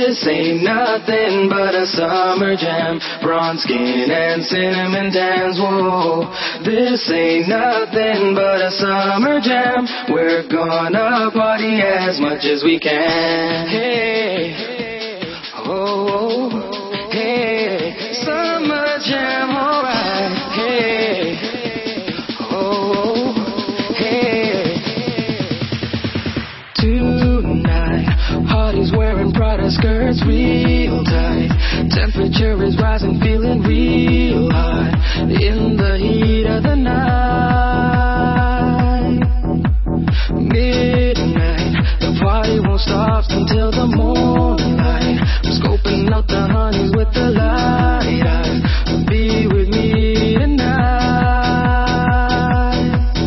This ain't nothing but a summer jam. Bronze skin and cinnamon tans. Whoa, this ain't nothing but a summer jam. We're gonna party as much as we can. Hey, oh, hey, summer jam, alright. Hey, oh, hey. Tonight, Hardy's wearing Prada skirts real tight. Temperature is rising, feeling real hot in the heat of the night. Midnight, the party won't stop until the morning light. I'm scoping out the honeys with the light eyes. Be with me tonight.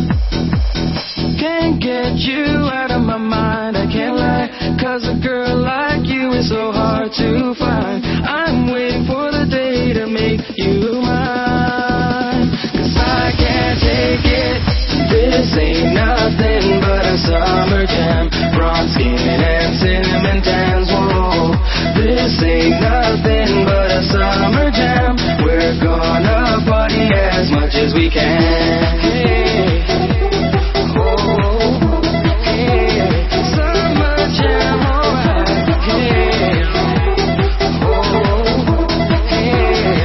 Can't get you out of my mind, I can't lie, 'cause a girl like you is so hard to find. I'm waiting for the day to make you mine, 'cause I can't take it. This ain't nothing but a summer jam. Bronze skin and cinnamon tans. Whoa, this ain't nothing but a summer jam. We're gonna party as much as we can. Hey, oh, hey, summer jam, alright. Hey, oh, hey.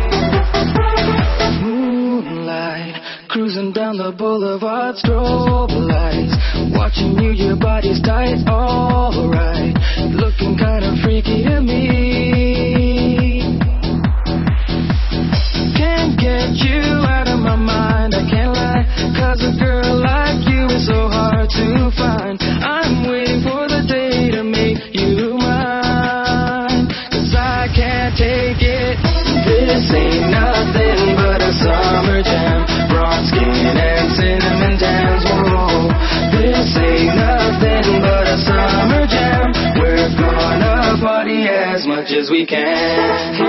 Moonlight, cruising down the boulevard, strobe lights. Watching you, your body's tight, alright. Looking kinda freaky to me. Can't get you out of my mind, I can't lie, 'cause a girl like you is so hard to find. I'm waiting for the day to make you mine, 'cause I can't take it. This ain't nothing but a summer jam. Bronze skin and cinnamon tans. Whoa, this ain't nothing but a summer jam. We're gonna party as much as we can.